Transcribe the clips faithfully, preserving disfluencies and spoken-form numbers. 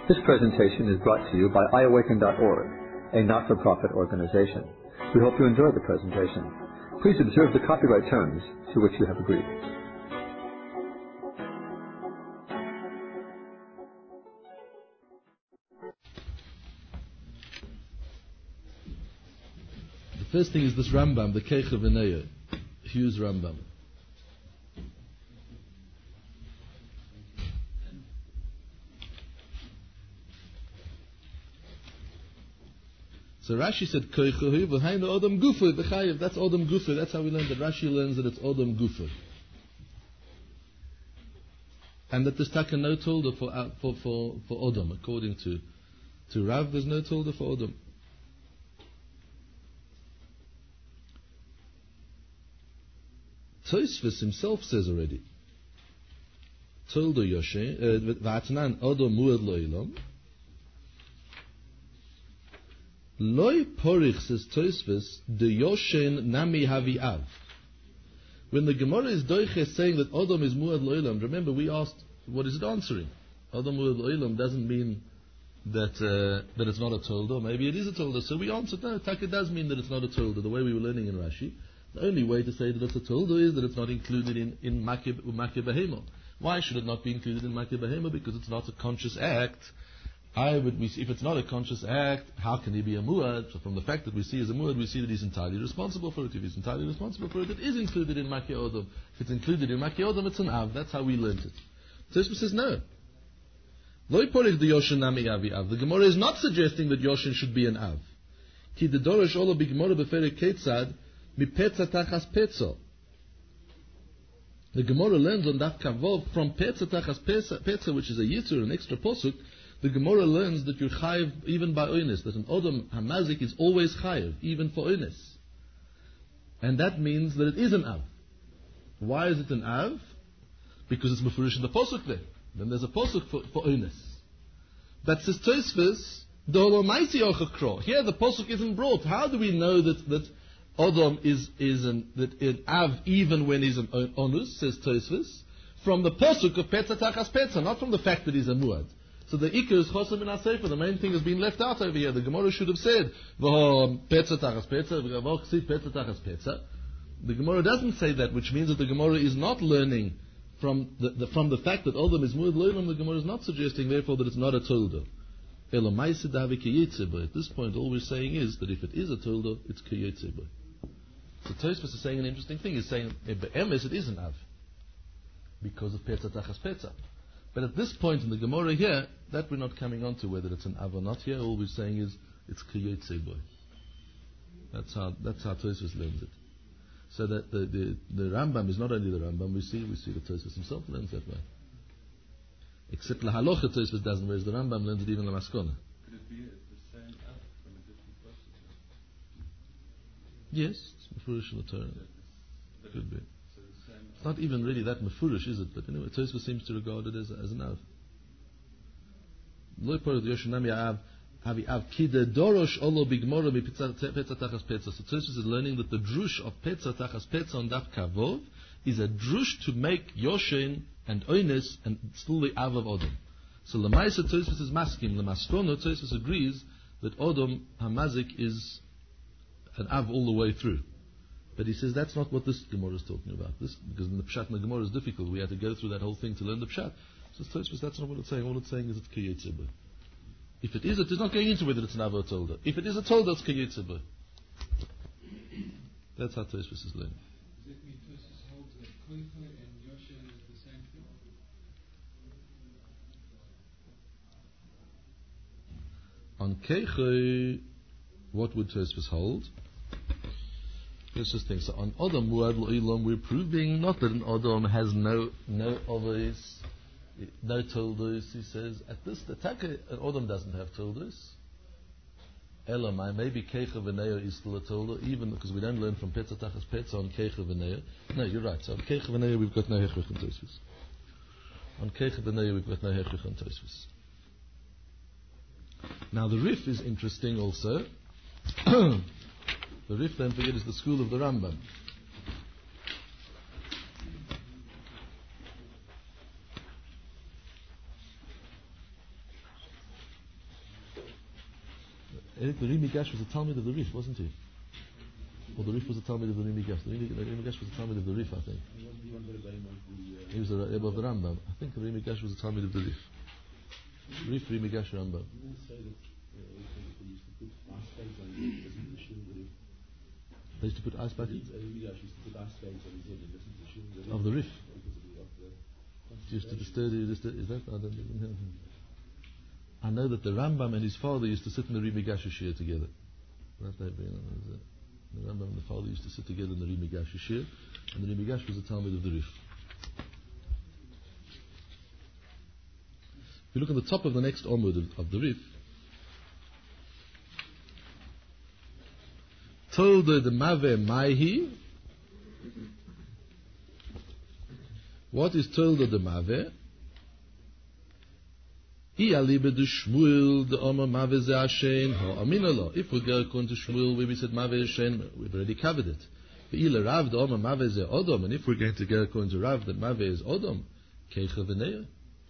This presentation is brought to you by i awaken dot org, a not-for-profit organization. We hope you enjoy the presentation. Please observe the copyright terms to which you have agreed. The first thing is this Rambam, the Keich V'Neya, Hughes Rambam. So Rashi said, Koichahu v'hainu Odom Gufa v'chayev. That's Odom Gufa. That's how we learn that. Rashi learns that it's Odom Gufa. And that there's taka no tolda for, for, for, for Odom. According to, to Rav, there's no tolda for Odom. Tosfos himself says already, Tolda Yoshe, v'atnan Odom muad lo'ilam. Loi porich, says Tosfos, de Yoshen nami havi av. When the Gemara is doiche saying that Odom is muad lo'ilam, remember we asked, what is it answering? Odom muad lo'ilam doesn't mean that uh, that it's not a tolda. Maybe it is a tolda. So we answered, no, taka does mean that it's not a tolda, the way we were learning in Rashi. The only way to say that it's a tolda is that it's not included in, in Makeh Behema. Why should it not be included in Makeh Behema? Because it's not a conscious act. I would, we see, if it's not a conscious act, how can he be a muad? So from the fact that we see as a muad, we see that he's entirely responsible for it. If he's entirely responsible for it, it is included in Makeh Odom. If it's included in Makeh Odom, it's an av. That's how we learnt it. Tosfos says no. Loi porich de Yoshin nami avi av. The Gemara is not suggesting that Yoshin should be an av. Ki de dorosh olo b'Gemara b'ferek ketzad mipetza tachas petzo. The Gemara learns on Daf Kavov from petza tachas petza, which is a yitzur, an extra posuk. The Gemara learns that you're chayiv even by oines, that an odom hamazik is always chayiv, even for oines. And that means that it is an av. Why is it an av? Because it's mefurish in the posuk there. Then there's a posuk for, for oines. That says Tosfos, the holomaisi ochakro. Here the posuk isn't brought. How do we know that that Odom is is an that an av even when he's an onus? Says Tosfos, from the posuk of petza tachas petza, not from the fact that he's a muad. So the ikar is chosam in ha-sefer. The main thing has been left out over here. The Gemara should have said v'ho petza tachas petza v'ho chsid petza tachas petza. The Gemara doesn't say that, which means that the Gemara is not learning from the, the from the fact that Odom is muad lo'ilam. The Gemara is not suggesting therefore that it's not a tolda. At this point, all we're saying is that if it is a tolda, it's kiyetzeba. So Tosfos is saying an interesting thing. He's saying be'emes it is an av because of petza tachas petza. But at this point in the Gemara here, that we're not coming on to whether it's an av or not here. All we're saying is it's kiyetzeba. That's how that's how Tosfos learns it. So that the, the the Rambam is not only the Rambam. We see we see that Tosfos himself learns that way. Except la halacha Tosfos doesn't, whereas the Rambam learns it even la maskona. Could it be the same av from a different process? Yes, it's mefurish in the Torah. So Could be. So the same It's not even really that mefurish, is it? But anyway, Tosfos seems to regard it as, as an av. Lo yipor yoshinami av avi av ki de dorosh olo bigmora mi petza tachas petza. So Tosfos is learning that the drush of petza tachas petza on Daf Kavov is a drush to make Yoshin and Oines and still the av of Odom. So Lamaisa Tosfos is maskim. Lamaskono Tosfos agrees that Odom hamazik is an av all the way through. But he says that's not what this Gemara is talking about. This because in the Pshat in the Gemara is difficult. We had to go through that whole thing to learn the Pshat. So Tosfos, that's not what it's saying. All it's saying is it's kiyetzeba. If it is, it is not going into whether it's an av or tolda. If it is a tolda, it's kiyetzeba. That's how Tosfos is learning. Does it mean Tosfos holds that Koicha and Yoshin is the same thing? On Keiche, what would Tosfos hold? Let's just think. So on Odom Muad Lo'ilam, we're proving not that an Odom has no no others, no toldos. He says at this the taka an Odom doesn't have toldos. Elamai, maybe Keicha V'Neya is still a toldo, even because we don't learn from Petza Tachas Petza on Keicha V'Neya. No, you're right. So on Keicha V'Neya we've got no hechrich on Tosfos. On Keicha V'Neya we've got no hechrich on Tosfos. Now the Rif is interesting also. The Rif, don't forget, is the school of the Rambam. think the Rimi Gash was a Talmud of the Rif, wasn't he? Or the Rif was a Talmud of the Rimi Gash. The Rimi, the Rimi Gash was a Talmud of the Rif, I think. He was a Rebbe of the Rambam. I think the Rimi Gash was a Talmud of the Rif. Rif, Rimi Gash, Rambam. They used to put ice buckets? Of the Rif. Used to disturb you, is that? I don't know. I know that the Rambam and his father used to sit in the Rimi Gash Shir together. That they bring on. The Rambam and the father used to sit together in the Rimi Gash Shir, and the Rimi Gash was a Talmud of the Rif. If you look at the top of the next Omud of, of the Rif, Toldo de Mave Maihi. What is Toldo de Mave? If we go according to Shmuel, where we said Mave Shen, we've already covered it. And if we're going to go according to Rav, that Mave is Odom, Keicha V'neya,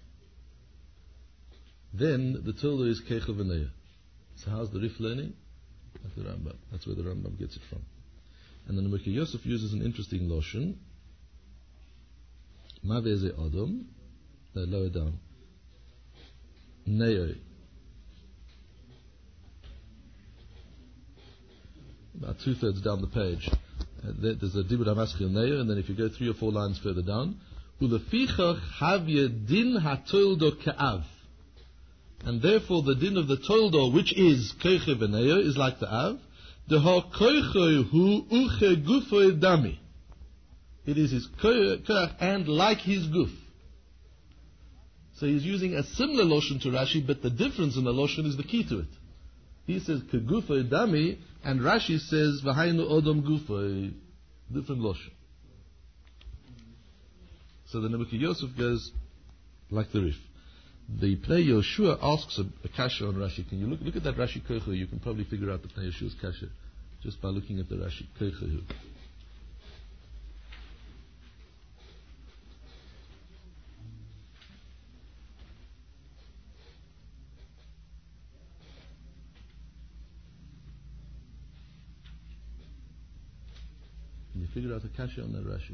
then the Toldo is Keicha V'neya. So how's the Rif learning? That's the Rambam. That's where the Rambam gets it from. And then the Mekhi Yosef uses an interesting lotion. Mave ze Odom, uh, lower down. Neo. About two thirds down the page. Uh, there, there's a Dibur HaMaschil Neo, and then if you go three or four lines further down, Ulefichach havye din ha-toldo ka'av. And therefore the din of the toldo, which is koiche v'neo, is like the av. The ha-koiche hu uche gufo dami. It is his koich and like his guf. So he's using a similar lotion to Rashi, but the difference in the lotion is the key to it. He says kegufo dami, and Rashi says v'hainu odom gufo, different lotion. So the Nebuchadnezzar Yosef goes like the Rif. The Pnei Yoshua asks a, a kasha on Rashi. Can you look look at that Rashi koichu? You can probably figure out the Pnei Yoshua's kasha just by looking at the Rashi koichu. Can you figure out the kasha on that Rashi?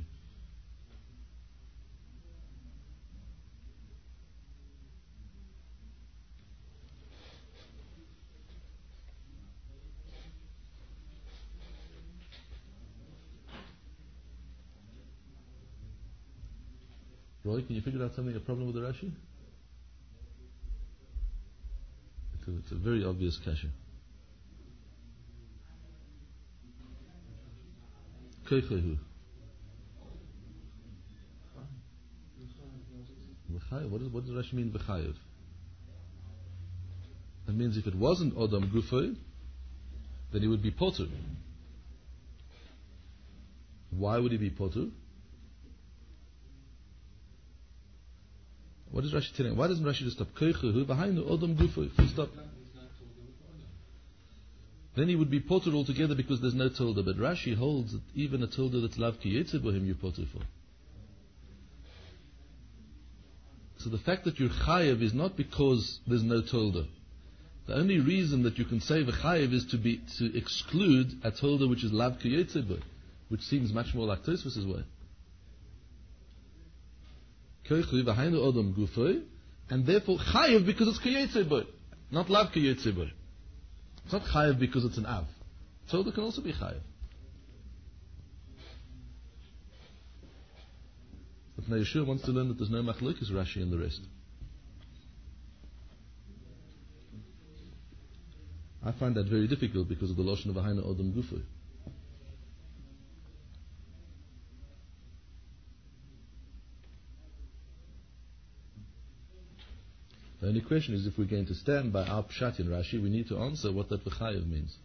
Roy, can you figure out something, a problem with the Rashi? It's a, it's a very obvious kasha. Koichehu. What does, what does Rashi mean, v'chayev? That means if it wasn't Odom Gufo, then he would be potter. Why would he be potter? What is Rashi telling? Why doesn't Rashi just stop? Koichehu behind the Odom Gufo. Full stop. Then he would be potter altogether because there's no tilda. But Rashi holds that even a tilda that's lav ki yetzer bohem you're potter for. So the fact that you're chayev is not because there's no tilda. The only reason that you can say v'chayev is to be to exclude a tilda which is lav ki yetzer bohem, which seems much more like Tosfos' way. Koichu v'hainu odom gufoi, and therefore chayev because it's ki yetzer bohem, not lav ki yetzer bohem. It's not chayev because it's an av. Tilda can also be chayev. But now Yeshua wants to learn that there's no machlokes Rashi and the rest. I find that very difficult because of the lotion of Ahaina Odom Gufu. The only question is if we're going to stand by our pshat in Rashi, we need to answer what that v'chayev means.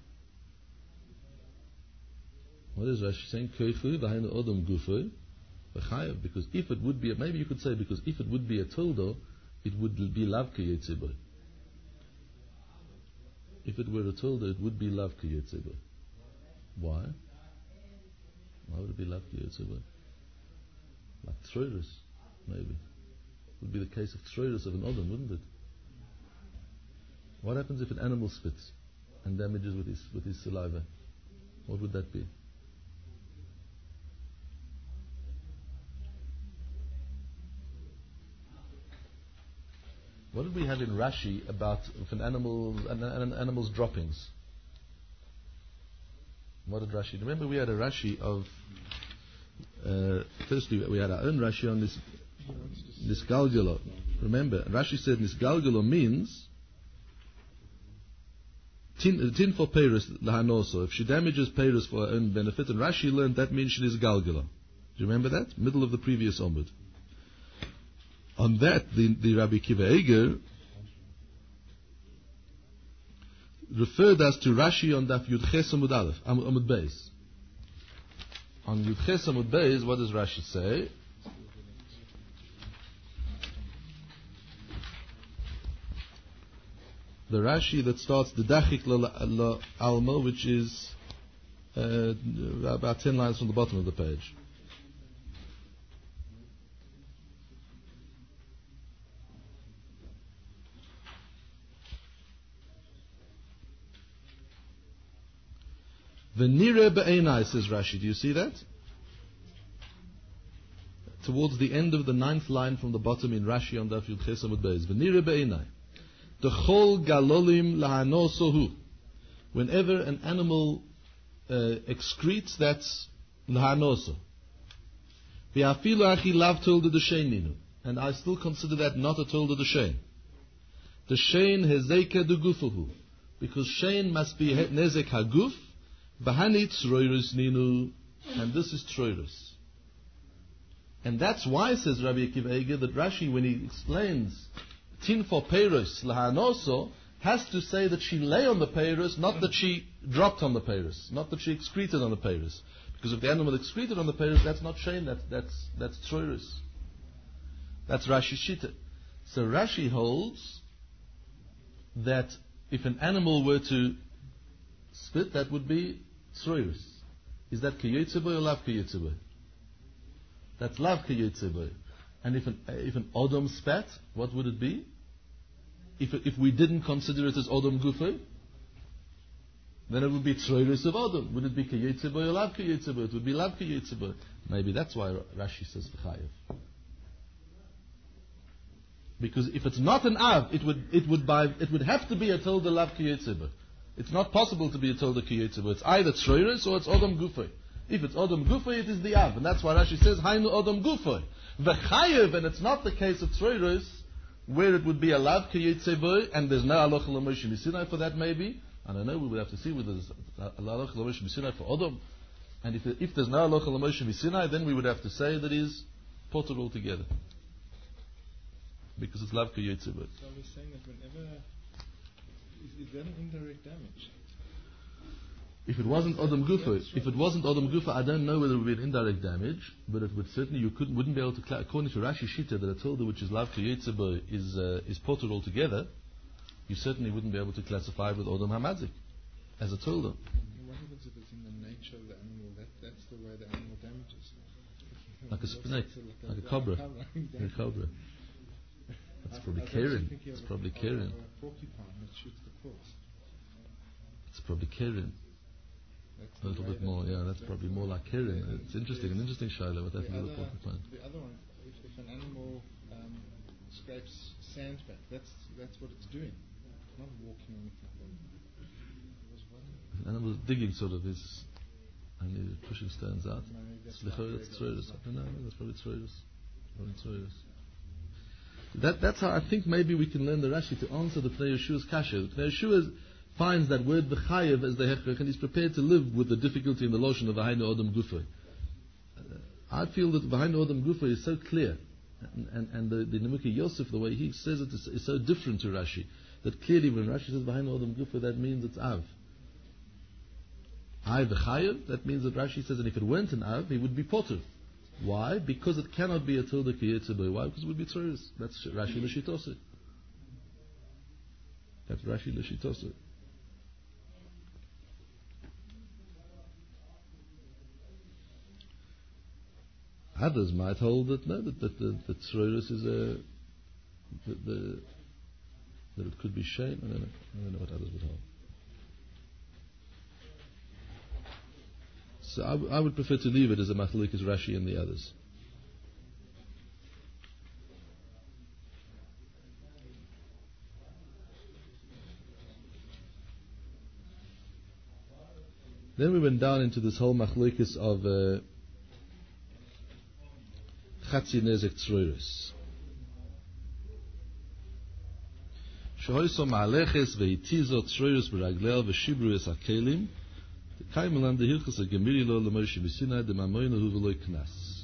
What is Rashi saying? Koichu v'hainu odom gufu v'chayev. Because if it would be, maybe you could say, because if it would be a tildo, it would be lav k'yetzibah. If it were a tildo, it would be lav k'yetzibah. Why? Why would it be lav k'yetzibah? Like troirus, maybe. Would be the case of troirus of an odom, wouldn't it? What happens if an animal spits? and damages with his with his saliva? What would that be? What did we have in Rashi about if an animal an, an animal's droppings? What did Rashi? Remember, we had a Rashi of. Uh, firstly, we had our own Rashi on this Nisgalgalo. Remember, Rashi said Nisgalgalo means tin, tin for Paris lahanoso. If she damages Paris for her own benefit, and Rashi learned that means she Nisgalgalo. Do you remember that? Middle of the previous Omud. On that, the, the Rabbi Kiva Eger referred us to Rashi on Daf Yud Ches Amud Aleph, Amud Beis. On Yud Ches Amud Beis, what does Rashi say? The Rashi that starts the Dachik la Alma, which is uh, about ten lines from the bottom of the page. V'nire be'enai, says Rashi. Do you see that? Towards the end of the ninth line from the bottom in Rashi on Daf Yud Ches Amud Beis. V'nire be'enai. D'chol galolim lahanosohu. Whenever an animal uh, excretes, that's lahanoso. V'afilu achi lav tolda d'sheininu. And I still consider that not a tolda d'shein. D'shein hezeka d'gufuhu. Because shein must be nezek haguf. Bahani Troirus Ninu, and this is Troirus. And that's why, says Rabbi Akiva Eiger, that Rashi, when he explains Tin for Peiros Lahanoso, has to say that she lay on the Peiros, not that she dropped on the Peiros, not that she excreted on the Peiros. Because if the animal excreted on the Peiros, that's not Shein, that's, that's, that's Troirus. That's Rashi Shita. So Rashi holds that if an animal were to spit, that would be Troirus. Is that Kiyotzeboy or Lav Kiyotzeboy? That's Lav Kiyotzeboy. And if an, if an Odom spat, what would it be? If if we didn't consider it as Odom Gufay, then it would be Troirus of Odom. Would it be Kiyotzeboy or Lav Kiyotzeboy? It would be Lav Kiyotzeboy. Maybe that's why Rashi says V'chayev. Because if it's not an Av, it would it would by it would have to be a Tilda Lav Kiyotzeboy. It's not possible to be a Tolda Kiyotzeboy. It's either Troirus or it's Odom Gufay. If it's Odom Gufay, it is the Av. And that's why Rashi says, Hainu Odom Gufay. V'chayev, and it's not the case of Troirus, where it would be a Lav Kiyotzeboy, and there's no Aloch L'Moshe Misinai for that maybe. I don't know, we would have to see whether there's Aloch L'Moshe Misinai for Odom. And if, if there's no Aloch L'Moshe Misinai, then we would have to say that he's potter altogether. Because it's Lav Kiyotzeboy. So we're saying that whenever... Is, is that an indirect damage? If it wasn't Odom Gufa, if it wasn't Odom Gufa, I don't know whether it would be an indirect damage, but it would certainly, you couldn't, wouldn't be able to, cla- according to Rashi Shita, that a tilde which is Lav Kiyotzeboy is uh, is potter altogether, you certainly wouldn't be able to classify it with Odom Hamazik as a tilde. What happens if it's in the nature of the animal? That that's the way the animal damages. Like a snake, like a cobra, like a cobra. That's probably Karen. It's probably Karen. Porcupine that shoots the corpse. It's probably Karen. A little bit more, yeah. That's probably more like Karen. It's interesting, an interesting shaila. What that little porcupine. The other one, if, if an animal um, scrapes sand back, that's that's what it's doing. It's not walking or anything. If an animal is digging, sort of, is and pushing stones out. It's lichor. That's Troirus. I don't know. That's probably Troirus. Probably Troirus. That, that's how I think maybe we can learn the Rashi to answer the Pnei Yeshua's kasha. Pnei Yeshua finds that word v'chayev as the hechrech, and he's prepared to live with the difficulty in the lotion of v'hainu odom gufay. Uh, I feel that v'hainu odom gufay is so clear, and, and, and the, the Nemuki Yosef, the way he says it, is, is so different to Rashi, that clearly when Rashi says v'hainu odom gufay, that means it's av. I v'chayev, that means that Rashi says that if it weren't an av, he would be potter. Why? Because it cannot be a tilde kiyetzeboy. Why? Because it would be Troirus. That's Rashi l'shitose. That's Rashi l'shitose. Others might hold that no, that, that the, the Troirus is a that, the, that it could be shame. I don't know. I don't know what others would hold. So I, w- I would prefer to leave it as a machlokes Rashi and the others. Then we went down into this whole machlokes of uh, Chatzi Nezek Tzroiros. Shehoiso ma'aleches ve'itizo Tzroiros b'raglel v'shibru es hakelim kaimelan dehilchus gemiri lo l'Moshe b'Sinai d'mamoynu hu v'loi knas.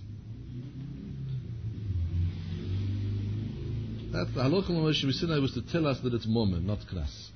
That the halacha l'Moshe b'Sinai was to tell us that it's momen, not knas.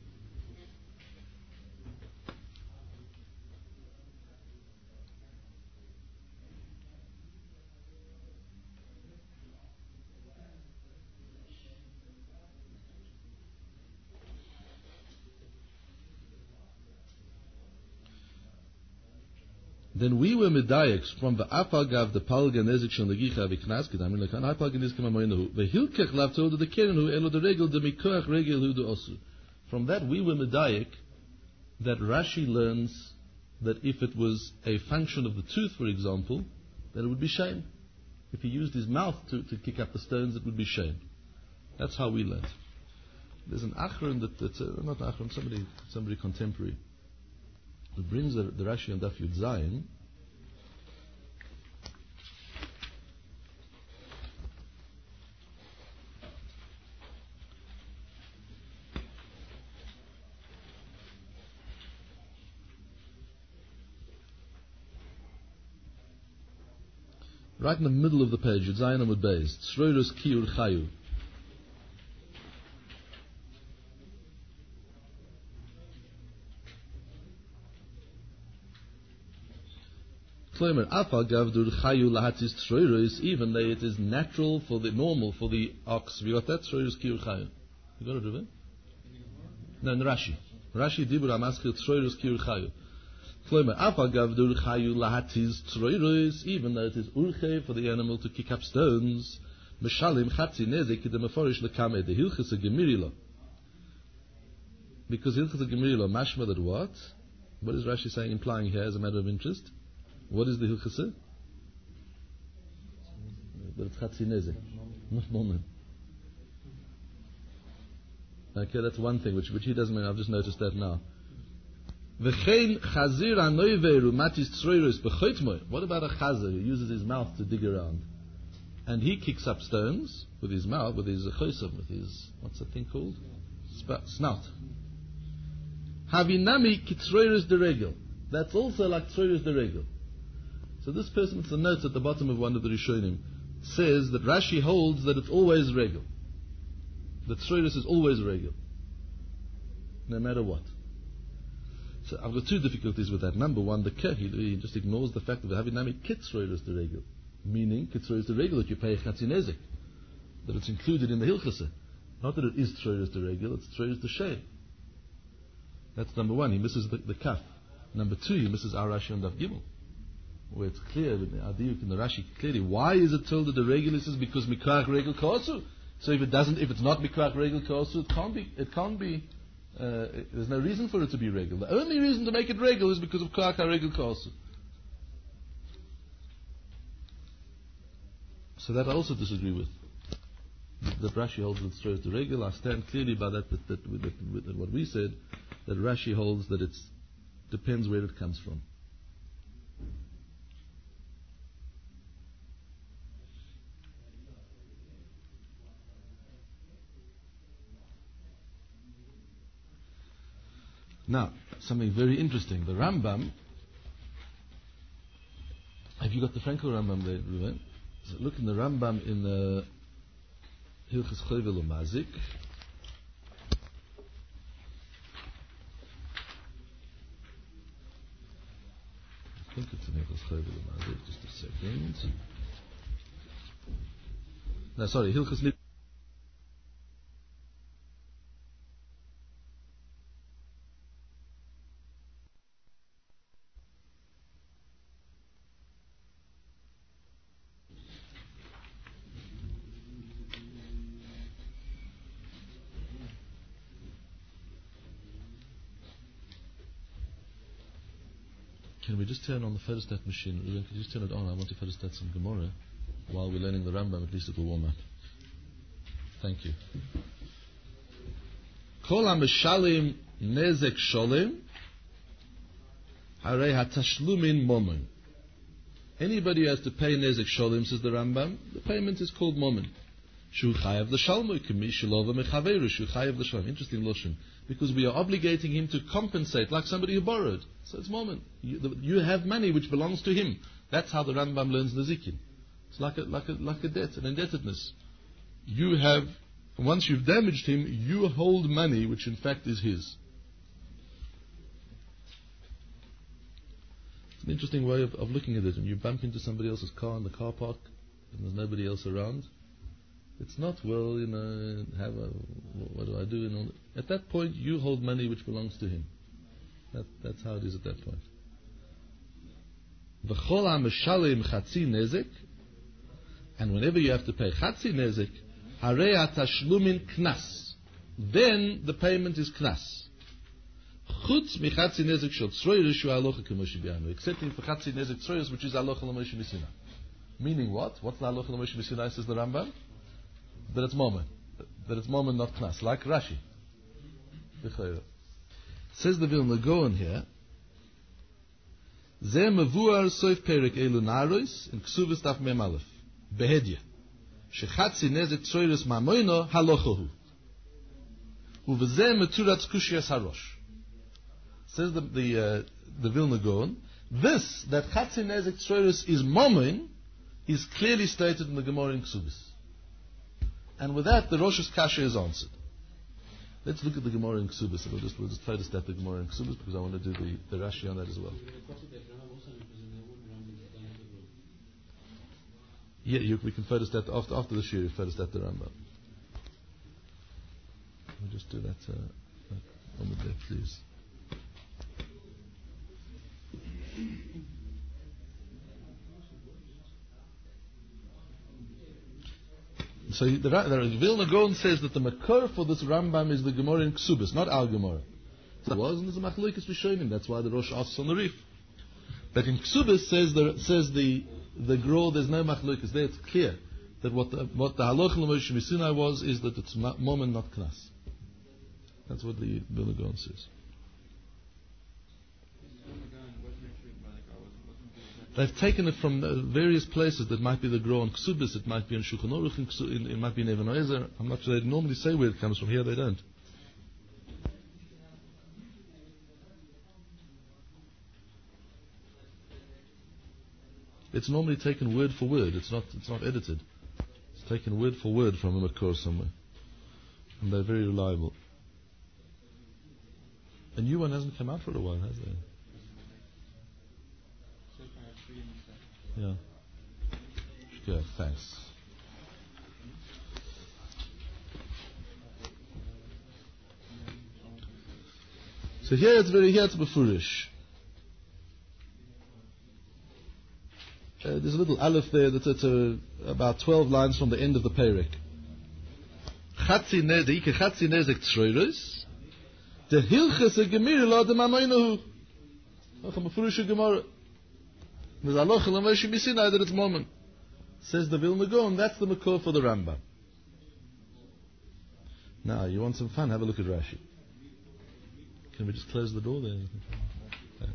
Then we were medayeks from the afagav the palga nezik shel negicha v'knas kedamin lekan afagav nezik mamoynu v'hilkech lav told the keren elo the regel the mikoach regel hu the osu. From that we were medayek that Rashi learns that if it was a function of the tooth, for example, then it would be shame. If he used his mouth to, to kick up the stones, it would be shame. That's how we learned. There's an achron that that's uh, not achron, somebody somebody contemporary, who brings the, the Rashi on Daf Yud Zayin. Right in the middle of the page, Yud Zayin Amud Beis, Tzroiros Kiur Chayu. Even though it is natural for the normal for the ox, we got that. Tzroiros Kiur Chayu. You got it, Ruben? No, in Rashi. Rashi Dibur Amaskir Tzroiros Kiur Chayu. Even though it is urche for the animal to kick up stones, Meshalim Chatzi Nezek the Meforish Lekame the Hilchas Gemirilo. Because Hilchas Gemirilo mashma that what? What is Rashi saying, implying here as a matter of interest? What is the Hilchas? That it's Chatzi Nezek, not moment. Okay, that's one thing which which he doesn't mean. I've just noticed that now. What about a chazer who uses his mouth to dig around, and he kicks up stones with his mouth, with his chosom, with his what's that thing called? Sp- snout. Havinami kitzroiros de regel. That's also like tzroiros de regel. So this person, it's a note at the bottom of one of the Rishonim, says that Rashi holds that it's always regel. That tzroiros is always regel, no matter what. So I've got two difficulties with that. Number one, the keh, he, he just ignores the fact that having nami kitzroiros de regel, meaning kitzroiros de regel that you pay chatzi nezek, that it's included in the hilchasa. Not that it is tzroiros de regel, it's tzroiros de shei. That's number one. He misses the, the kaf. Number two, he misses our Rashi on Daf Gimel, where it's clear with the adiyuk in the Rashi clearly. Why is it told that the regel is because mikrach regel kosu? So if it doesn't, if it's not mikrach regel kosu, it can't be. It can't be. Uh, there's no reason for it to be regel. The only reason to make it regel is because of mikrach regel kosu. So that I also disagree with. That Rashi holds that it's tzroiros de regel. I stand clearly by that. That, that, that, that, that what we said, that Rashi holds that it depends where it comes from. Now, something very interesting. The Rambam. Have you got the Frankel Rambam there, Ruben? So look in the Rambam in the Hilchas Chovel Umazik. I think it's in Hilchas Chovel Umazik. Just a second. No, sorry, Hilchas Nit. Can we just turn on the photostat machine? Ruben, could you just turn it on? I want to photostat some Gemara. While we're learning the Rambam, at least it will warm up. Thank you. Kol ha-meshalim nezek sholem harei ha-tashlumin momon. Anybody who has to pay nezek sholem, says the Rambam, the payment is called momon. Shu chayav l'shalmo k'mi shelova mechaveru. Shu chayav l'shalom. Interesting loshon. Because we are obligating him to compensate like somebody who borrowed. So it's moment. You, the, you have money which belongs to him. That's how the Rambam learns Nezikin. It's like a, like a, like a debt, an indebtedness. You have, once you've damaged him, you hold money which in fact is his. It's an interesting way of, of looking at it. When you bump into somebody else's car in the car park and there's nobody else around, it's not, well, you know, have a, what do I do? And all that. At that point, you hold money which belongs to him. That, that's how it is at that point. V'chol ha-meshalim chatzi nezek, and whenever you have to pay chatzi nezek, harei ha-tashlumin knas, then the payment is knas. Chutz mi chatzi nezek shel tzroiris shu halacha k'moshe b'yanu, excepting for chatzi nezek tzroiris, which is halacha l'moshe b'sinai. Meaning what? What's the halacha l'moshe b'sinai, says the Rambam? That it's moment. That it's moment, not knas. Like Rashi. Says the Vilna Gaon here, Zeh mevuar soif perek elu narois in ksuvas daf mem aleph. Behedya. Shechatzi nezek tzroiris mamoino halochohu. Uvezeh meturat kushiyas harosh. Says the the, uh, the Vilna Gaon, this, that chatzi nezek tzroiris is mamoin, is clearly stated in the Gemara in Ksubis. And with that, the Rosh's Kasha is answered. Let's look at the Gemara in Ksubis. We'll just, we'll just try to start the Gemara in Ksubis because I want to do the, the Rashi on that as well. Yeah, you, we can photostat after, after the Shir, photostat the Rambam. We'll just do that uh, on the day, please. So the, the Vilna Gaon says that the makor for this Rambam is the Gemara in Ksubis, not our Gemara. So it was, and there's a machlokes rishonim. That's why the Rosh asks on the Rif. But in Ksubis says the says the the Gro, there's no machlokes there. It's clear that what the what the halacha l'moshe b'sinai was is that it's moment, not knas. That's what the Vilna Gaon says. They've taken it from uh, various places. That might be the Gro on Ksubis, it might be in Shulchan Aruch, it might be in Even Oezer. I'm not sure. They normally say where it comes from. Here they don't. It's normally taken word for word. It's not. It's not edited. It's taken word for word from a makor somewhere, and they're very reliable. A new one hasn't come out for a while, has there? Yeah. Good, thanks. So here it's very, here it's befurish. Uh, there's a little aleph there that's at uh, about twelve lines from the end of the perek. Chatzi nezek, chatzi nezek tzroiros, the hilchas a gemir lo de mamaynu. Ach, a befurish gemara. There's halacha l'moshe b'sinai that it's moment. Says the Vilna Gaon, that's the makor for the Rambam. Now, you want some fun? Have a look at Rashi. Can we just close the door there? Okay.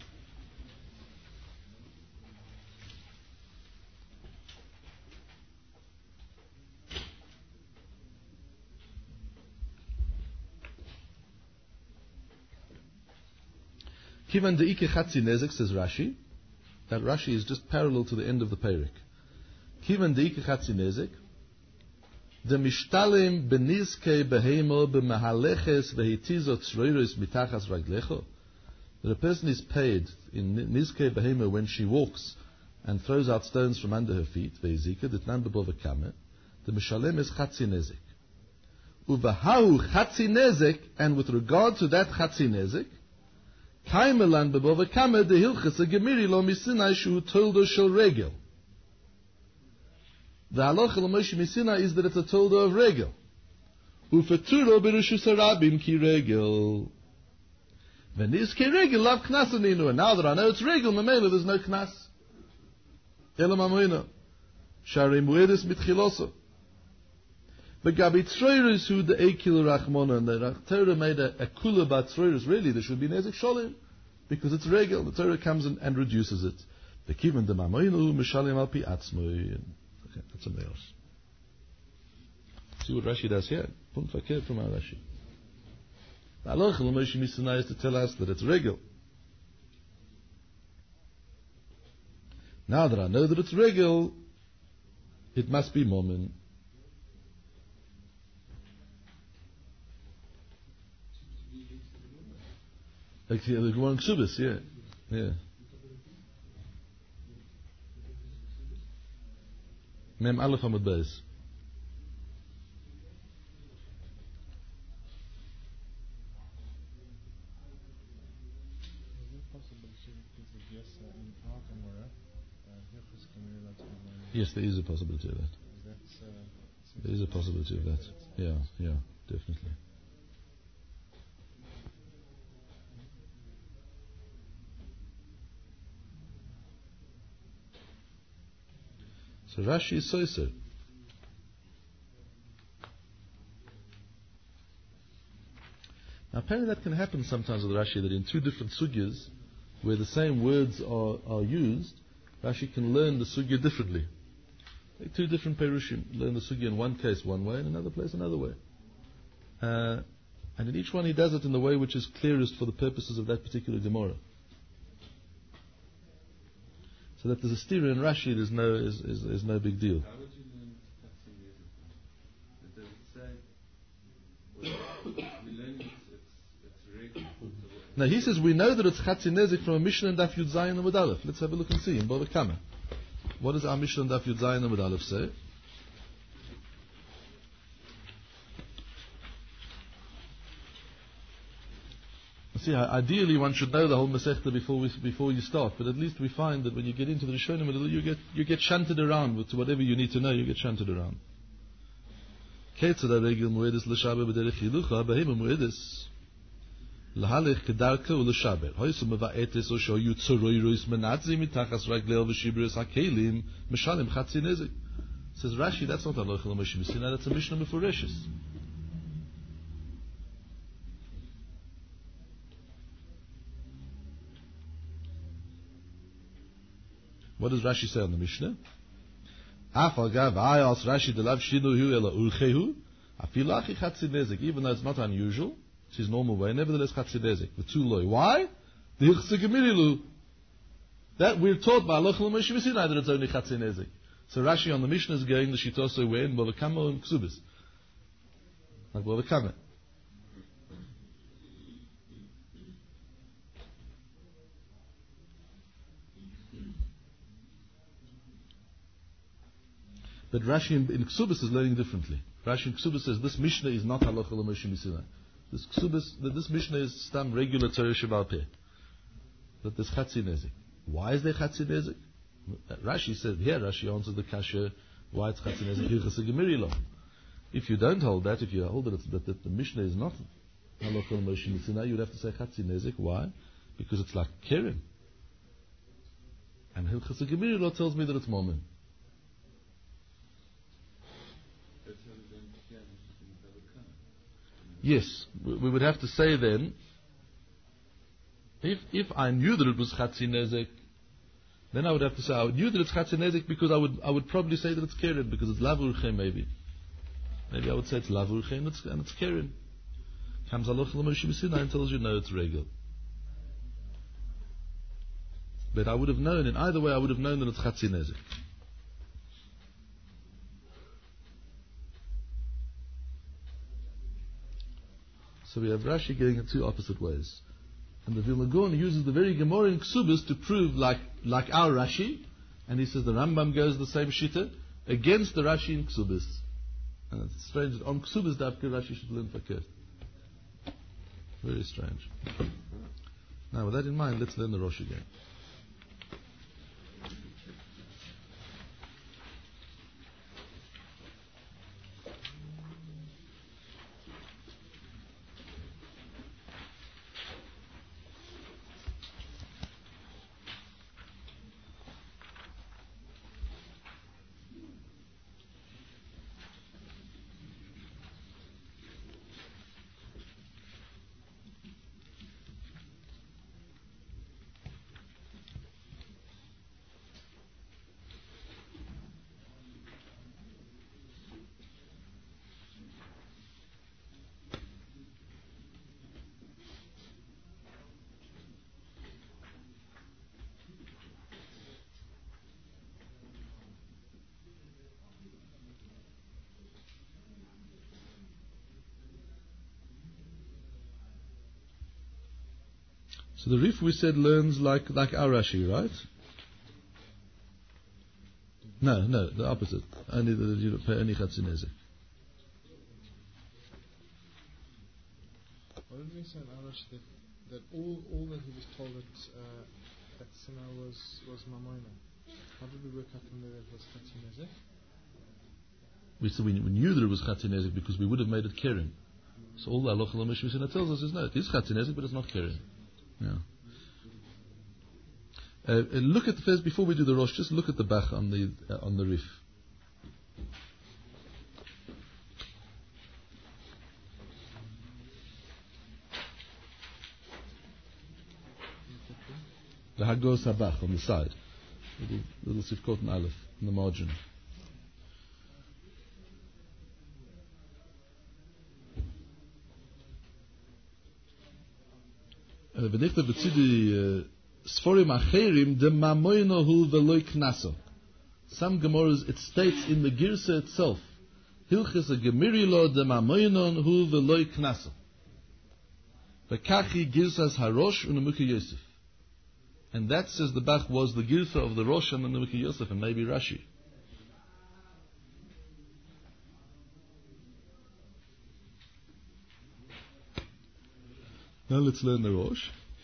Kivan de'ike chatzi nezek, says Rashi. That Rashi is just parallel to the end of the Perek. Kivan de'ike chatzi nezek, the mishtalim benizkei behemo b'mahaleches vehitizo tzroiros mitachas raglecho. That a person is paid in nizkei behemo when she walks and throws out stones from under her feet, ve'izika detnan b'bovakame, the mishalem is chatzi nezek. Uvahahu chatzi nezek, and with regard to that chatzi nezek, Kaimelan bebovakame de hilchas a gemiri lo misinai shu toldo shel regel. The halacha l'moshe misinai is that it's a toldo of regel. Ufeturo berushus harabim ki regel. When is ke regel lav knas ninu, and now that I know it's regel, mamela there's no knas. Elam amoina. Shari muedes mitchiloso. But Gabi Tzroirus who the Ekil Rachmona, and the Torah made a, a kula about Tzroirus, really there should be Nezek Sholim, because it's regel, the Torah comes in and reduces it. The Kivan de Mamoinu, Mishalim al Pi Atzmoi. Okay, that's something else. See what Rashi does here. Punt verkehrt from our Rashi. The Allah Moshe Misinai is to tell us that it's regel. Now that I know that it's regel, it must be Momin. Like the Gemara in Ksubis, yeah, yeah. Mem Aleph Amud Beis. Is it possible to give the yes in our Gemara? Hilchos Gemara to be Yes, there is a possibility of that. That's, uh, There is a possibility of that. Yeah, yeah, definitely. So Rashi is so-so. Now apparently that can happen sometimes with Rashi, that in two different sugyas, where the same words are, are used, Rashi can learn the sugya differently. Like two different perushim, learn the sugya in one case one way, in another place another way. Uh, and in each one he does it in the way which is clearest for the purposes of that particular Gemara. So that there's a stira in Rashi there's no, is, is, is no big deal. How would you learn Chatzin Nezek? Does it say, well, we learn it's, it's, it's regular. Now he says we know that it's Chatzin Nezek from a Mishnah and Daf Yud Zayin and Amud Aleph. Let's have a look and see in Bava Kama. What does our Mishnah and Daf Yud Zayin and Amud Aleph say? See, ideally one should know the whole Masechta before we, before you start, but at least we find that when you get into the Rishonim a little, you get you get shunted around with whatever you need to know. You get shunted around. Ketzad regel muedes l'shaber b'derech hilucha behema muedes l'halech kedarka u'l'shaber. Hoysu meva'etes o shoyu tzoroiros menatzi mitachas raglel v'shibris hakelim mishalim chatzi nezek. Says Rashi, that's not Halacha l'Moshe Misinai, that's a Mishnah Mefureshes. What does Rashi say on the Mishnah? Afagav ayos Rashi delav shinu hu ela ulchehu afilachi chatzi nezek. Even though it's not unusual, it's his normal way. Nevertheless, chatzi nezek. The two loy. Why? The hichse gemirilu. That we're taught by Allah Moshe Misinai that it's only chatzi nezek. So Rashi on the Mishnah is going the shitoso way in Bava Kama and Ksubis, like Bava Kama. But Rashi in, in Ksubis is learning differently. Rashi in Ksubis says this Mishnah is not Halacha L'Moshe Misinai. This Ksubis, that this Mishnah is stam regular Torah Sheba'al Peh. That there's Chatzi Nezek. Why is there Chatzi Nezek? Rashi said here. Rashi answers the kasha why it's Chatzi Nezek Hilchas Gemiri Lo. If you don't hold that, if you hold that, it's, that, that the Mishnah is not Halacha L'Moshe Misinai, you'd have to say Chatzi Nezek. Why? Because it's like Keren. And Hilchas Gemiri Lo tells me that it's Momen. Yes, we would have to say then, if if I knew that it was Chatzi Nezek, then I would have to say I knew that it's Chatzi Nezek because I would I would probably say that it's Keren because it's Lavurche maybe. Maybe I would say it's Lavurche and it's, and it's Keren. Comes Halacha L'Moshe Misinai and tells you no, it's Regel. But I would have known, in either way I would have known that it's Chatzi Nezek. So we have Rashi going in two opposite ways. And the Vilna Gaon uses the very Gemara in Ksubis to prove like, like our Rashi, and he says the Rambam goes the same shita against the Rashi in Ksubis. And it's strange that on Ksubis Davka Rashi should learn Fakir. Very strange. Now with that in mind, let's learn the Rosh again. So the Rif we said learns like like our Rashi, right? No, no, the opposite. Only the you pay only Chatzi Nezek. What did we say in Arash that, that all, all that he was told that uh, that Sinai was was Mamoina? How did we work out from there that it was Chatzi Nezek? We said we, we knew that it was Chatzi Nezek because we would have made it Keren. So all the Halacha L'Mishmishina tells us is no, it is Chatzi Nezek, but it's not Keren. Yeah. Uh, uh, look at the first before we do the Rosh. Just look at the Bach on the uh, on the Rif. The Hagos Habach on the side, little little Sifkot and Aleph in the margin. V'nichtav b'tzidi Sforim Acherim de Mamoino hu v'loi Knaso. Some Gemaras it states in the Girsa itself, Hilchis a Gemirilo de Mamoinon hu v'loi Knaso. V'kachi Girsas Harosh u'nemuki Yosef. And that, says the Bach, was the Girsa of the Rosh and the Nemuki Yosef, and maybe Rashi. Now let's learn the Rosh.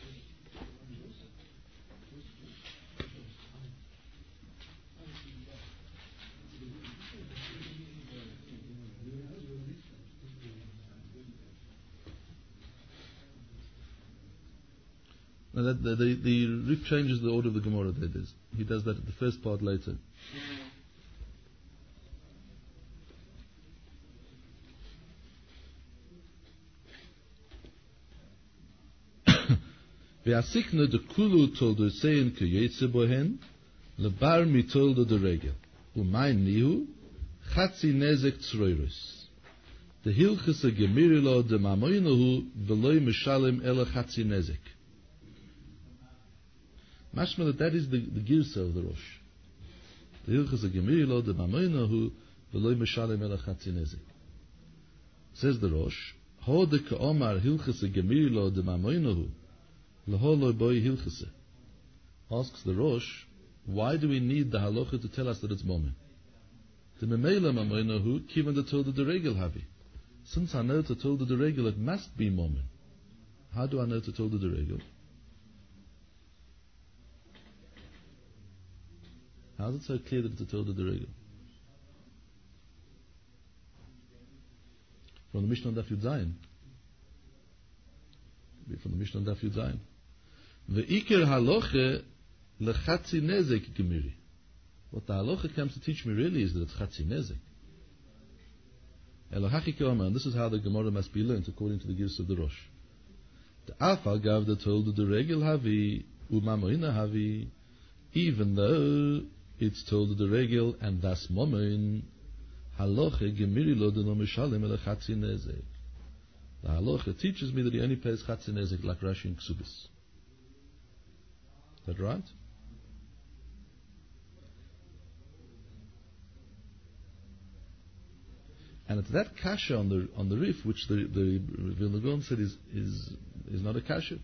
Now that, the, the, the Rif changes the order of the Gemara. That is, he does that at the first part later. Ve'asikna de kulu toldo sein k'yetze bohen lebar mitoldo de regel u'mayin nihu chatzi nezek tzroirus the hilchus a gemirilo de mamoyinahu v'loi mishalim ela chatzi nezek. Mashma that that is the, the girsa of the Rosh. The hilchus a gemirilo de mamoyinahu v'loi mishalim ela chatzi nezek. Says the Rosh, ho de ka'omar hilchus a gemirilo de mamoyinahu asks the Rosh, why do we need the halacha to tell us that it's momen? The memela mamoinahu kivan the told the regel havi. Since I know to told the regel, it must be momen. How do I know to told the regel? How is it so clear that it's a told the regel? From the Mishnah on Daf Yud Zayin. From the Mishnah on Daf Yud Zayin. Ve'ikir haloche lechatzi nezek gemiri. What the halacha comes to teach me really is that it's chatzi nezek. Elohachi ke'omer, and this is how the Gemara must be learnt according to the gifts of the Rosh. The alpha gav the told the regel havi umamoina havi, even though it's told the regel and thus momoin haloche gemiri lo de no mishalim elechatzi nezek. The halacha teaches me that he only pays chatzi nezek like Rashi and Ksubis. Is that right? And it's that kasha on the on the Rif which the the Vilna Gaon said is is is not a kasha.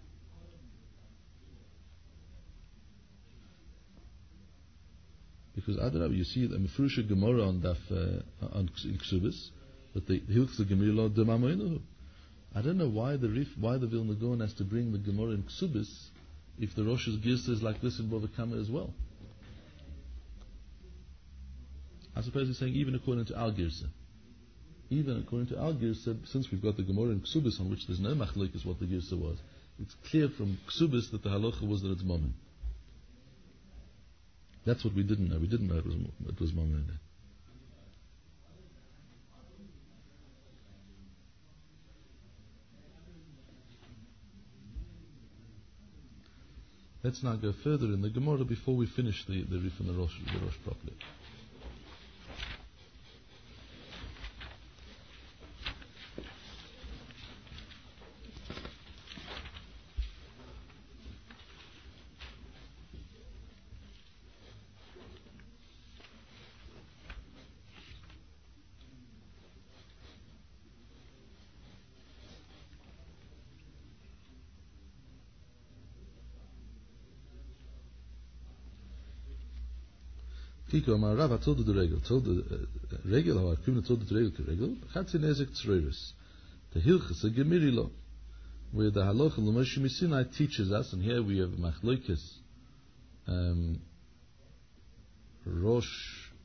Because I don't know, you see the Mefrusha Gemara on Daf uh, on Ksubis that the Hilchs the Gemara lo de Mamoinu. I don't know why the Rif, why the Vilna Gaon has to bring the Gemara in Ksubis if the Rosh's Girsa is like this in Bava Kama as well. I suppose he's saying even according to our Girsa. Even according to our Girsa, since we've got the Gemara in Ksubis on which there's no machlokes what the Girsa was, it's clear from Ksubis that the halacha was that it's Momen. That's what we didn't know. We didn't know it was, it was Momen. Let's now go further in the Gemara before we finish the, the Rif and the Rosh, the Rosh properly. Kiko Amar Rav, I told the regel, told the uh, regel, how I couldn't told the regel to regel, Chatzi Nezek Tzroiris, the Hilchas, a Gemiri Lo, where the Halacha L'Moshe Misinai teaches us, and here we have Machlokes, um, Rosh.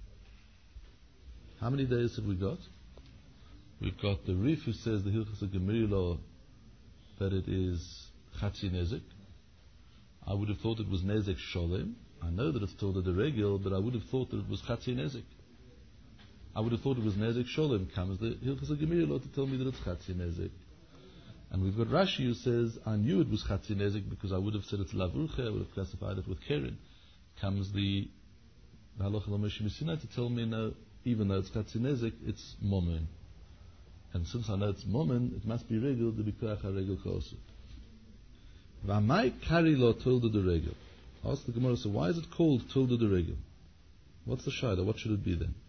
How many days have we got? We've got the Rif who says the Hilchas Gemiri Lo that it is Chatzi Nezek. I would have thought it was Nezek Sholem. I know that it's told at the Regel, but I would have thought that it was Chatzi Nezek. I would have thought it was Nezek Sholem. Comes the Hilchas Gemiri Lo to tell me that it's Chatzi Nezek. And we've got Rashi who says, I knew it was Chatzi Nezek because I would have said it's Lavruche, I would have classified it with Keren. Comes the the Halacha L'Moshe Misinai to tell me, no, even though it's Chatzi Nezek, it's Momen. And since I know it's Momen, it must be Regel, the Bikoach HaRegel Kosu. V'amai Kari Lo Tolda de Regel. Ask the Gemara, so why is it called Tolda de Regel? What's the Shaila? What should it be then?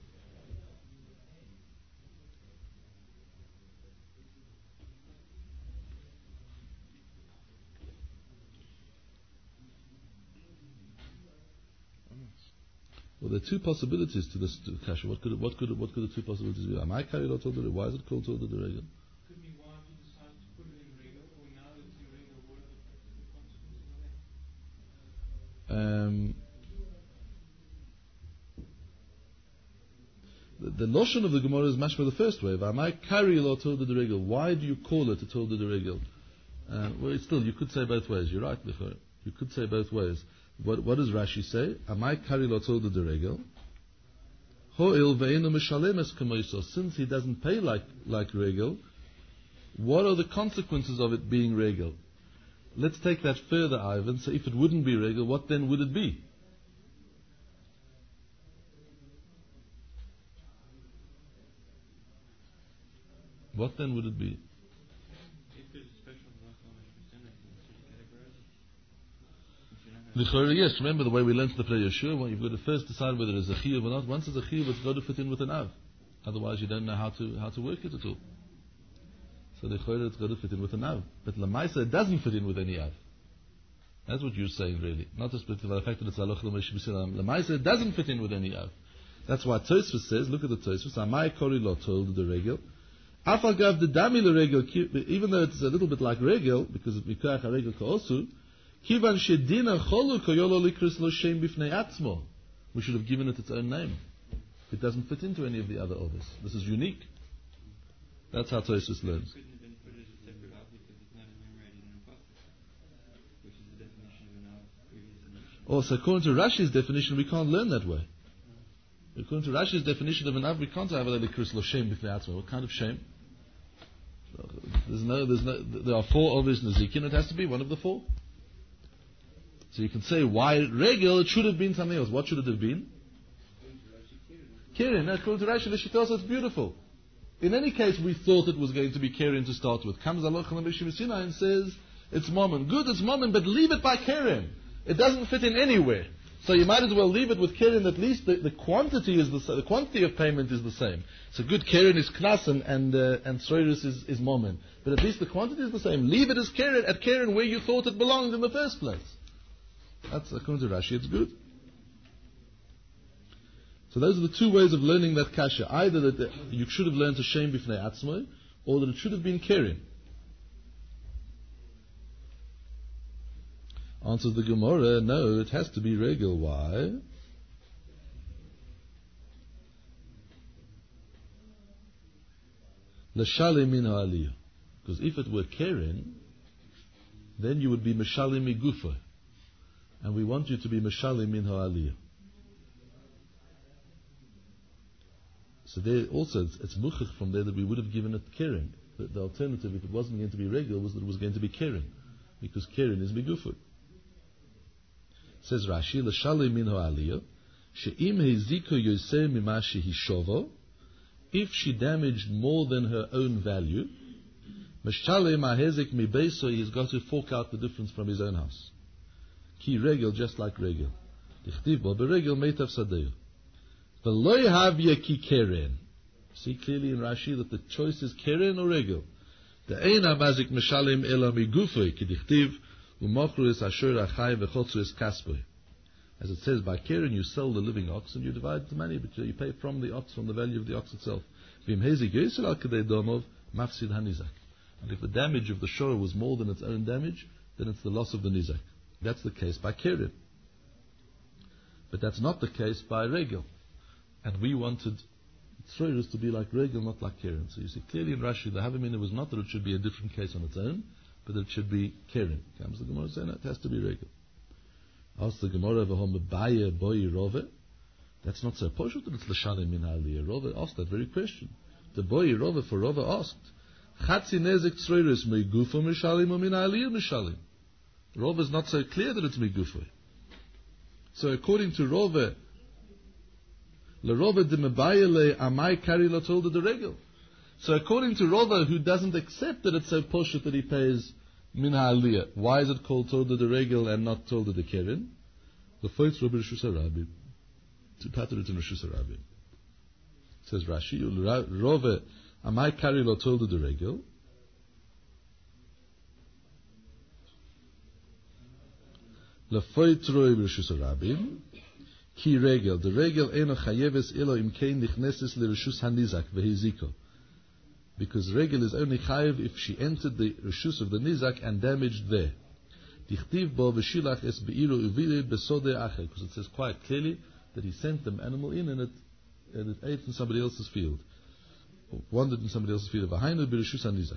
Well, there are two possibilities to this to Kasha. What could what could what could the two possibilities be? Am I carried out Tolda? Why is it called Tolda de Regel? Could be why you decide to put it in Regel, or now that it's in Regel, what are the consequences of that? Um, the, the notion of the Gemara is mashma the first way. Am I carry out Tolda de Regel? Why do you call it a Tolda de Regel? Uh, well, still, you could say both ways. You're right, Bechor. You could say both ways. What, what does Rashi say? Amai kari lo tolda de regel. Ho'il ve'enu mishalem es kamoiso. Since he doesn't pay like like regel, what are the consequences of it being regel? Let's take that further, Ivan. So if it wouldn't be regel, what then would it be? What then would it be? L'chora, yes. Remember the way we learned the Pnei Yeshua. Well, you've got to first decide whether it's a chiyuv or not. Once it's a chiyuv, it's got to fit in with an av. Otherwise, you don't know how to how to work it at all. So l'chora, it's got to fit in with an av. But l'maisa, it doesn't fit in with any av. That's what you're saying, really. Not just the fact that it's halacha l'moshe b'silam. L'maisa, it doesn't fit in with any av. That's why Tosfos says. Look at the Tosfos. Amai kori lo told the regel. Afal gav the dami le regel. Even though it's a little bit like regel because it's mikoach haregel ka'osu. Kivan shedina cholu koyolo likris lo shem bifnei atzmo. We should have given it its own name. It doesn't fit into any of the other others. This is unique. That's how Tosfos learns. Couldn't have been put as a separate av because it's not enumerated in the pasuk, which is the definition of an av previously. Also, according to Rashi's definition, we can't learn that way. According to Rashi's definition of an av, we can't have a likris lo shem bifnei atzmo. What kind of shame? There's no, there's no. There are four overs in Ezekiel. It has to be one of the four. So you can say, why regel? It should have been something else. What should it have been? Keren. According to Rashi, she tells us it's beautiful. In any case, we thought it was going to be Keren to start with. Comes Allah and says, it's Mammon. Good, it's Mammon, but leave it by Keren. It doesn't fit in anywhere. So you might as well leave it with Keren. At least the, the quantity is the the quantity of payment is the same. So good, Keren is Knas and and, uh, and Sroiris is, is Mammon. But at least the quantity is the same. Leave it as Keren at Keren where you thought it belonged in the first place. That's according to Rashi, it's good. So those are the two ways of learning that kasha. Either that the, you should have learned to shem bifnei atzmoi, or that it should have been keren. Answers the Gemara, no, it has to be regel. Why? L'shalem min ha'aliyah. Because if it were keren, then you would be meshalim migufa. And we want you to be meshalim min ha'aliyah. So there also, it's, it's muchach from there that we would have given it keren. The, the alternative, if it wasn't going to be regular, was that it was going to be keren. Because keren is migufa. Says Rashi, l'shalim min ha'aliyah, she'im heziko yoseh mima shehishovo, if she damaged more than her own value, meshalim ha'hezek mi beiso, he's got to fork out the difference from his own house. Ki regel, just like regel. Dichtiv bo beregel meitav sadeu. V'lo havya ki keren. See clearly in Rashi that the choice is keren or regel. The ein hamazik meshalim ela migufay ki dichtiv u'mochru es asher achai v'chotzu es kaspoy. As it says, by Keren you sell the living ox and you divide the money, but you pay from the ox, from the value of the ox itself. And if the damage of the shore was more than its own damage, then it's the loss of the nizak. That's the case by Keren. But that's not the case by Regel. And we wanted Tzroirus to be like Regel, not like Keren. So you see clearly in Rashi, the Havamina was not that it should be a different case on its own, but that it should be Keren. Comes the Gemara saying, no, it has to be Regel. Ask the Gemara, V'hom Baya Boi Rove. That's not so poshut that it's L'shalim min Aliyah. Rove asked that very question. The Boi Rove for Rove asked, Chatzi Nezek Tzroirus me Gufo Mishalim or min Aliyah Mishalim. Rove is not so clear that it's me Gufo. So according to Rove, L'Rove de Mebayele Amai Kari Latolda de Regel. So according to Rove, who doesn't accept that it's so poshut that he pays min ha'aliyah, why is it called Tolda de Regel and not Tolda de Keren? The first Rabbi Rishus HaRabbi, to pattern it in Rishus HaRabbi. Says Rashi, Rove Amai Kari Latolda de Regel. Lefoit Roi Rishus HaRabbi. Ki regel, the regel eno chayeves ilo im kein nichneses l'rishus hanizak v'hiziko. Because regel is only chayev if she entered the rishus of the nizak and damaged there. Dichtiv bo v'shilach es be'iru uvilid besode acher. Because it says quite clearly that he sent the animal in and it, and it ate in somebody else's field. Or wandered in somebody else's field. V'hainu b'rishus hanizak.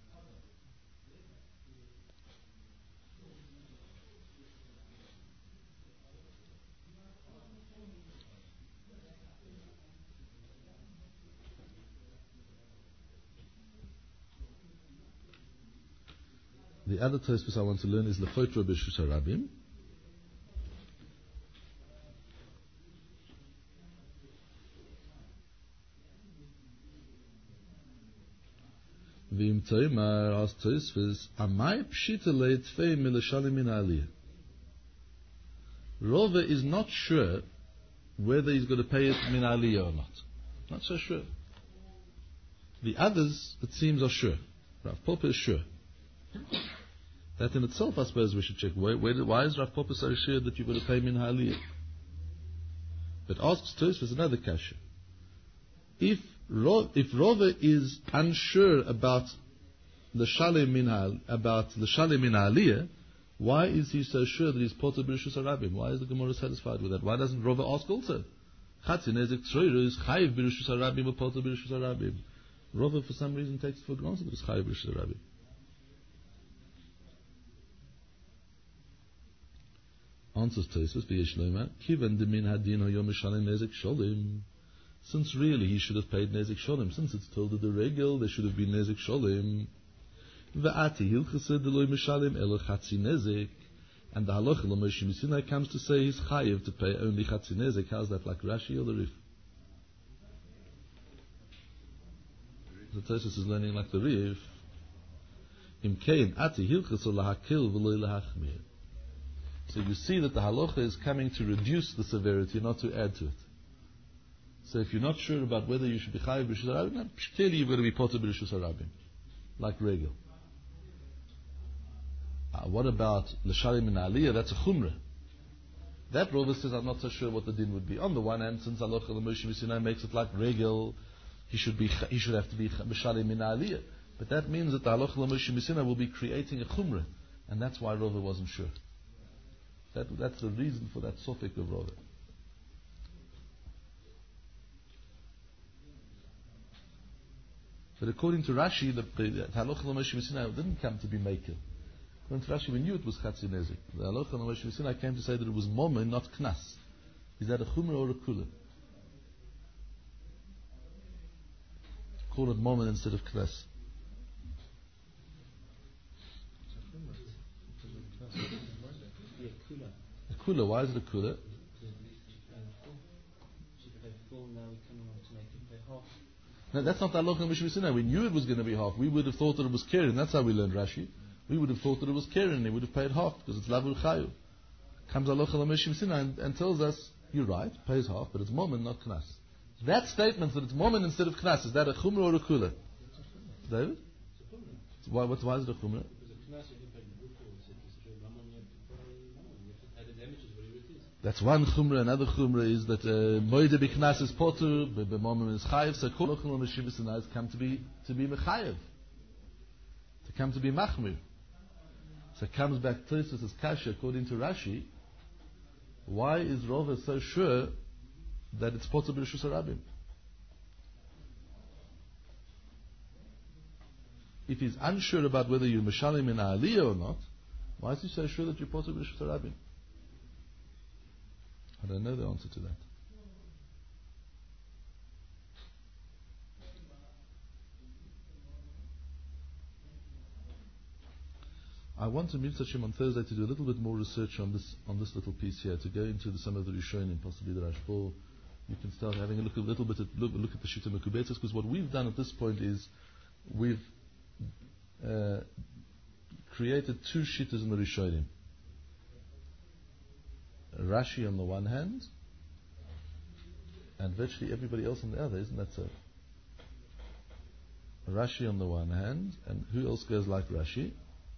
The other Tosfos I want to learn is Lefoit Rabbi Rishus HaRabbi. V'im Toimar as Tosfos Amai Pshita Le'etfei Mileshalim Min Aliyah. Rove is not sure whether he's going to pay it Min Aliyah or not. Not so sure. The others, it seems, are sure. Rav Papa is sure. That in itself, I suppose we should check. Why, why, why is Rav Papa so sure that you've got to pay min ha'aliyah? But asks Tosfos another kasha. If Ro, if Rove is unsure about the shalim min ha'al, about the shalim min ha'aliyah, why is he so sure that he's potter b'rishus harabim? Why is the Gemara satisfied with that? Why doesn't Rove ask also? Chatzi nezek tzroirus chayiv b'rishus harabim or potter b'rishus harabim? Rove for some reason takes it for granted that it's chayiv b'rishus harabim. Answers Tosfos v'yeshloima kiven demin hadin hayom mishalem nezek sholim. Since really he should have paid nezek sholim, since it's told that the regel there should have been nezek sholim. Ve'ati hilchased deloy mishalem elo chatzi nezek, and the halacha l'Moshe Misinai comes to say he's chayiv to pay only chatzi nezek. How's that, like Rashi or the Rif? The Tosfos is learning like the Rif. Im kein ati hilchas lahakil v'loy lahachmir. So you see that the halacha is coming to reduce the severity, not to add to it. So if you're not sure about whether you should be chayiv b'rishus harabim, clearly you've got to be potter b'rishus harabim, like regel. Uh, what about l'shalim min aliyah? That's a chumrah. That Rova says, I'm not so sure what the din would be. On the one hand, since halacha l'Moshe Misinai makes it like regel, he should be he should have to be b'shalim min aliyah. But that means that the halacha l'Moshe Misinai will be creating a chumrah, and that's why Rova wasn't sure. That, that's the reason for that sofik of Rove. But according to Rashi, the halacha l'Moshe Misinai didn't come to be makel. According to Rashi, we knew it was chatzi nezek. The halacha l'Moshe Misinai came to say that it was momen, not knas. Is that a chumrah or a kula? Call it momen instead of knas. A kula. Why is it a kula? No, that's not the halacha l'Moshe Misinai. We knew it was going to be half. We would have thought that it was keren. That's how we learned Rashi. We would have thought that it was keren. They would have paid half because it's lavur chayu. Comes halacha l'Moshe Misinai and, and tells us, you're right, pays half, but it's momen, not knas. That statement that it's momen instead of knas, is that a chumrah or a kula? David? So why, what, why is it a chumrah? That's one chumrah. Another chumrah is that moide biknas is potter, b'momim is chayev. So kol ochel meshivas and eyes come to be to be mechayev, to come to be machmir. So it comes back to this as kasha according to Rashi. Why is Rava so sure that it's potter b'rishus harabim? If he's unsure about whether you're meshalim in aliyah or not, why is he so sure that you're potter b'rishus harabim? I don't know the answer to that. I want to meet Hashem on Thursday to do a little bit more research on this on this little piece here, to go into the, some of the Rishonim, possibly the Rashbo. You can start having a look a little bit at look, look at the Shita Mekubetas, because what we've done at this point is we've uh, created two Shitas in the Rishonim. Rashi on the one hand, and virtually everybody else on the other, isn't that so? Rashi on the one hand, and who else goes like Rashi?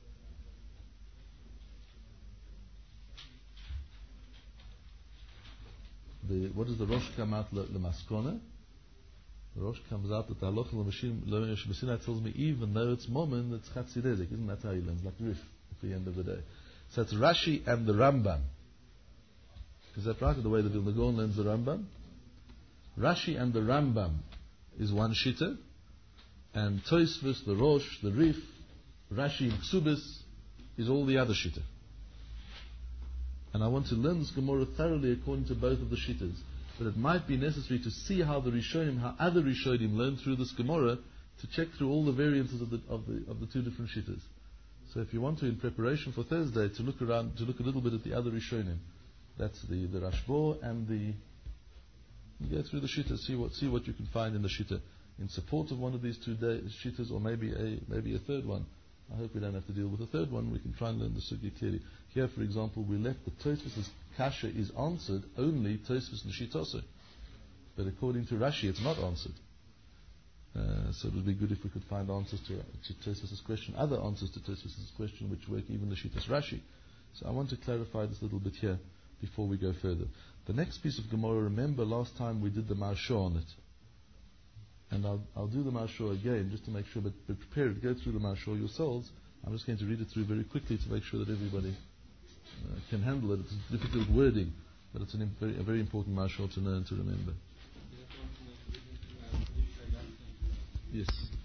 The, what does the Rosh come out le, le Maskona? The Rosh comes out that the Halacha L'Mashim tells me even though it's Momen, it's Chatzi Rezek. Isn't that how he learns? Like Rif at the end of the day. So it's Rashi and the Rambam. Is that right? The way the Vilna Gaon learns the Rambam? Rashi and the Rambam is one Shita, and Tosfos, the Rosh, the Rif, Rashi and Ksubis is all the other Shita. And I want to learn this Gemara thoroughly according to both of the Shittas. But it might be necessary to see how the Rishonim, how other Rishonim learn through this Gemara, to check through all the variances of the of the of the two different Shittas. So if you want to, in preparation for Thursday, to look around, to look a little bit at the other Rishonim. That's the, the Rashbo and the... Go through the Shitta, see what see what you can find in the Shitta in support of one of these two day, Shittas, or maybe a maybe a third one. I hope we don't have to deal with a third one. We can try and learn the Sugya clearly. Here, for example, we left the Tosfos' Kasha is answered only Tosfos and Shitose. But according to Rashi, it's not answered. Uh, so it would be good if we could find answers to, to Tosfos' question, other answers to Tosfos' question, which work even the Shittas Rashi. So I want to clarify this a little bit here before we go further. The next piece of Gemara, remember last time we did the Marsha on it. And I'll, I'll do the Marsha again just to make sure, but, but prepare it, go through the Marsha yourselves. I'm just going to read it through very quickly to make sure that everybody uh, can handle it. It's difficult wording, but it's an im- very, a very important Marsha to know and to remember. Yes.